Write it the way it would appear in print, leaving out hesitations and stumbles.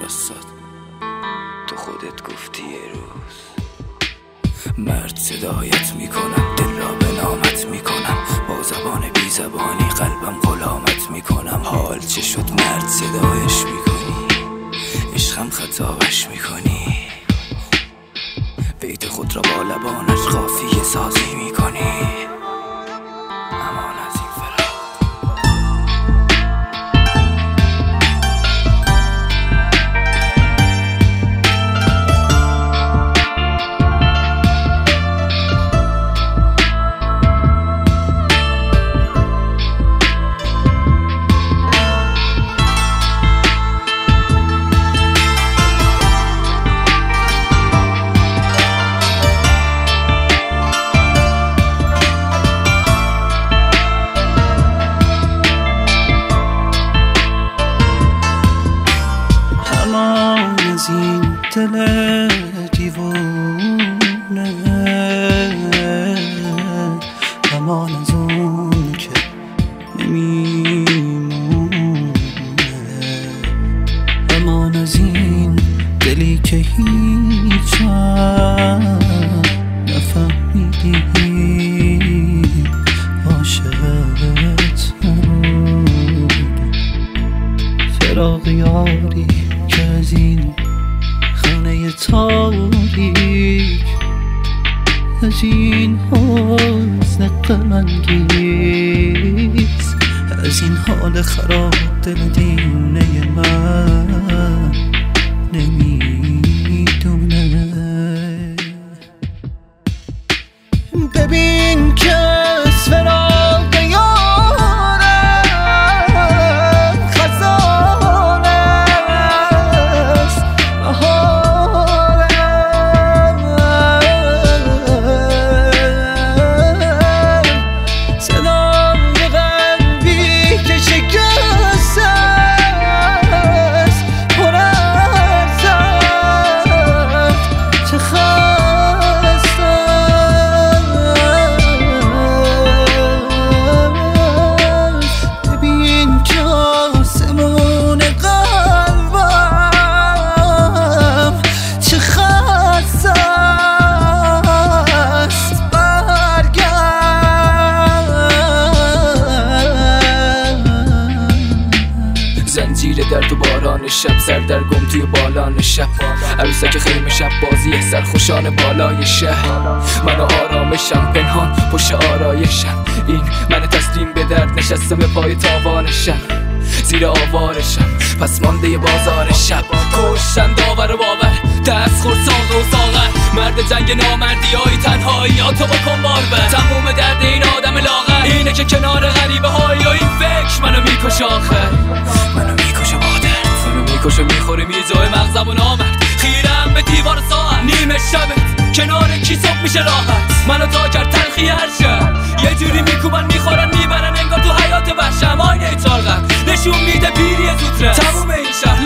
واسات تو خودت گفتی یه روز مرد صدایت میکنم، دل را به نامت میکنم، با زبان بی زبانی قلبم غلامت میکنم. حال چه شد مرد صدایش میکنی، عشقم خطابش میکنی، بیت خود را با لبانش قافیه سازی میکنی. امان از این فراق از این دل دیوونه، همان از اون که نمیمونه، همان از این دلی که هیچ نفهمیدی عاشقت بود. فراق یاری که از این خانه تاریک، از این حزن غم‌انگیز، از این حال خراب دل دیوانه من نمیدونه. ببین که از فراق یارم خزانه است، بهارم صدای قلبی که شکست است، پر از درد چه زنجیر در تو باران شب، سردرگم توی بالان شب، عروسک خیمه شب بازی سرخوشان بالای شهر. من آرامشم پنهان پشت آرایشم، این من تسلیم به درد نشستم به پای تاوانشم، زیر آوارشم پس مانده بازار شب. کشتن داور و باور، دست خورد ساق و ساغر، مرد جنگ نامردی های تنهایی ها تو بکن باربر. تموم درد این آدم لاغر اینه که کنار غریبه های و این فکر منو میکشه، آخر منو میکشه با درد، منو میکشه میخوره میجای مغزم و نامرد. خیرم به دیوار ساعت نیمه شبت کنار کی صبح میشه راحت، منو تا کرد تلخی هر شب، یه جوری میکوبن میخورن میبرن انگار تو حیات وحشم. آینه چارقم نشون میده پیری زودره، تموم این شهر